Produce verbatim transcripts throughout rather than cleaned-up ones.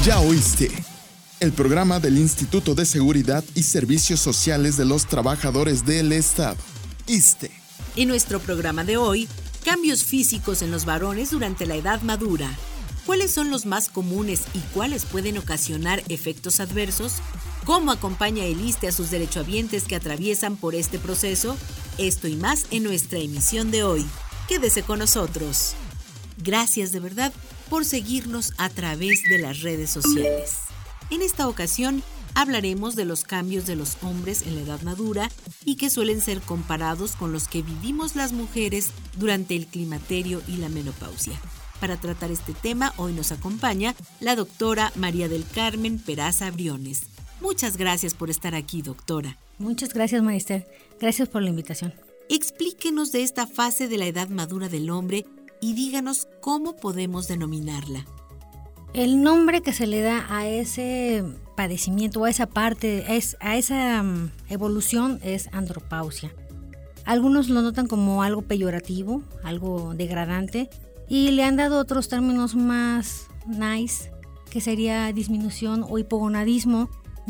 Ya oíste, el programa del Instituto de Seguridad y Servicios Sociales de los Trabajadores del Estado, I S S S T E. En nuestro programa de hoy, cambios físicos en los varones durante la edad madura. ¿Cuáles son los más comunes y cuáles pueden ocasionar efectos adversos? ¿Cómo acompaña el I S S S T E a sus derechohabientes que atraviesan por este proceso? Esto y más en nuestra emisión de hoy. Quédese con nosotros. Gracias de verdad por seguirnos a través de las redes sociales. En esta ocasión hablaremos de los cambios de los hombres en la edad madura y que suelen ser comparados con los que vivimos las mujeres durante el climaterio y la menopausia. Para tratar este tema, hoy nos acompaña la doctora María del Carmen Peraza Briones. Muchas gracias por estar aquí, doctora. Muchas gracias, Marister. Gracias por la invitación. Explíquenos de esta fase de la edad madura del hombre y díganos cómo podemos denominarla. El nombre que se le da a ese padecimiento o a esa parte, es, a esa um, evolución es andropausia. Algunos lo notan como algo peyorativo, algo degradante, y le han dado otros términos más nice, que sería disminución o hipogonadismo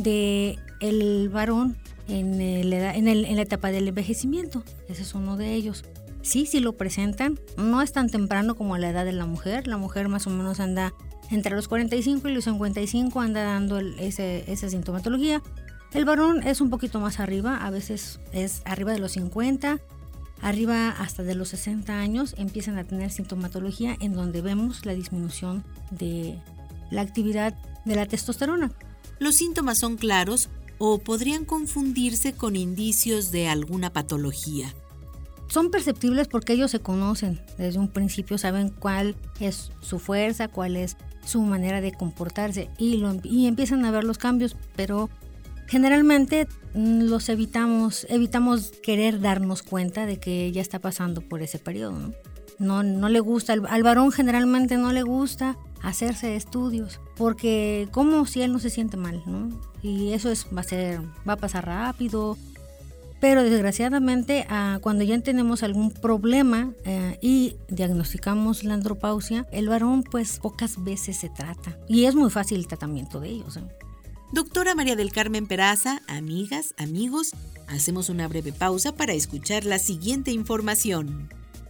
del varón en, el, en, el, en la etapa del envejecimiento. Ese es uno de ellos. Sí, sí lo presentan. No es tan temprano como a la edad de la mujer. La mujer más o menos anda entre los cuarenta y cinco y los cincuenta y cinco, anda dando el, ese, esa sintomatología. El varón es un poquito más arriba, a veces es arriba de los cincuenta, arriba hasta de los sesenta años, empiezan a tener sintomatología en donde vemos la disminución de la actividad de la testosterona. ¿Los síntomas son claros o podrían confundirse con indicios de alguna patología? Son perceptibles porque ellos se conocen desde un principio, saben cuál es su fuerza, cuál es su manera de comportarse y, lo, y empiezan a ver los cambios, pero generalmente los evitamos, evitamos querer darnos cuenta de que ya está pasando por ese periodo, ¿no? No, no le gusta, al, al varón generalmente no le gusta hacerse estudios, porque como si él no se siente mal, ¿no? Y eso es, va a ser, va a pasar rápido. Pero desgraciadamente, uh, cuando ya tenemos algún problema uh, y diagnosticamos la andropausia, el varón pues pocas veces se trata. Y es muy fácil el tratamiento de ellos, ¿eh? Doctora María del Carmen Peraza, amigas, amigos, hacemos una breve pausa para escuchar la siguiente información.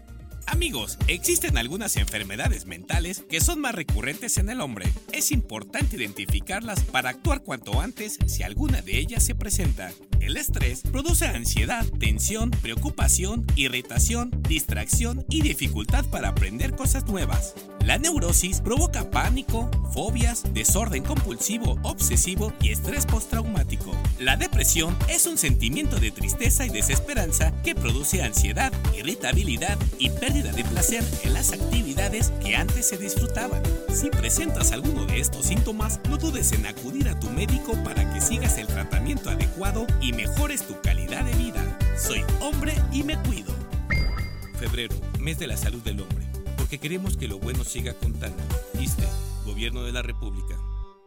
Amigos, existen algunas enfermedades mentales que son más recurrentes en el hombre. Es importante identificarlas para actuar cuanto antes si alguna de ellas se presenta. El estrés produce ansiedad, tensión, preocupación, irritación, distracción y dificultad para aprender cosas nuevas. La neurosis provoca pánico, fobias, desorden compulsivo, obsesivo y estrés postraumático. La depresión es un sentimiento de tristeza y desesperanza que produce ansiedad, irritabilidad y pérdida de placer en las actividades que antes se disfrutaban. Si presentas alguno de estos síntomas, no dudes en acudir a tu médico para que sigas el tratamiento adecuado y mejores tu calidad de vida. Soy hombre y me cuido. Febrero, mes de la salud del hombre. Porque queremos que lo bueno siga contando. I S S S T E, Gobierno de la República.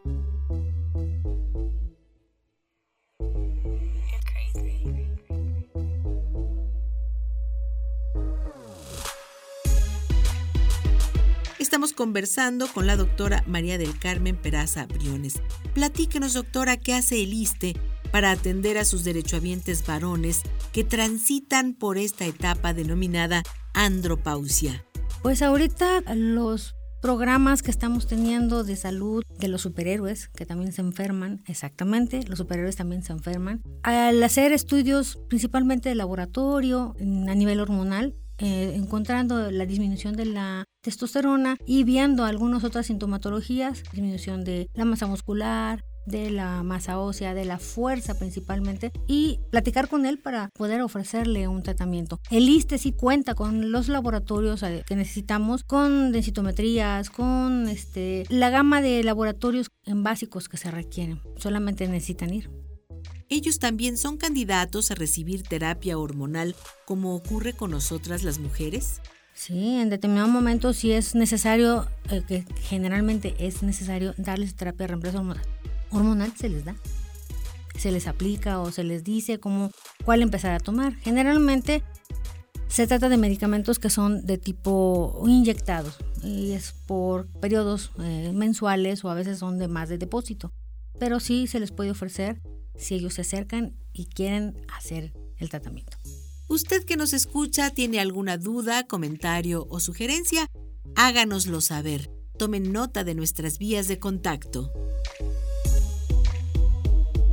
Estamos conversando con la doctora María del Carmen Peraza Briones. Platíquenos, doctora, ¿qué hace el I S S S T E para atender a sus derechohabientes varones que transitan por esta etapa denominada andropausia? Pues ahorita los programas que estamos teniendo de salud de los superhéroes, que también se enferman, exactamente, los superhéroes también se enferman, al hacer estudios principalmente de laboratorio a nivel hormonal, eh, encontrando la disminución de la testosterona y viendo algunas otras sintomatologías, disminución de la masa muscular, de la masa ósea, de la fuerza principalmente, y platicar con él para poder ofrecerle un tratamiento. El I S S S T E sí cuenta con los laboratorios que necesitamos, con densitometrías, con este, la gama de laboratorios en básicos que se requieren. Solamente necesitan ir. Ellos también son candidatos a recibir terapia hormonal, como ocurre con nosotras las mujeres. Sí, en determinado momento sí es necesario, eh, que generalmente es necesario darles terapia de reemplazo hormonal. hormonal se les da, se les aplica o se les dice cómo, cuál empezar a tomar. Generalmente se trata de medicamentos que son de tipo inyectados, y es por periodos eh, mensuales o a veces son de más de depósito. Pero sí se les puede ofrecer si ellos se acercan y quieren hacer el tratamiento. Usted que nos escucha, ¿tiene alguna duda, comentario o sugerencia? Háganoslo saber. Tomen nota de nuestras vías de contacto.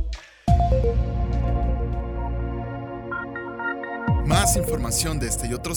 Más información de este y otros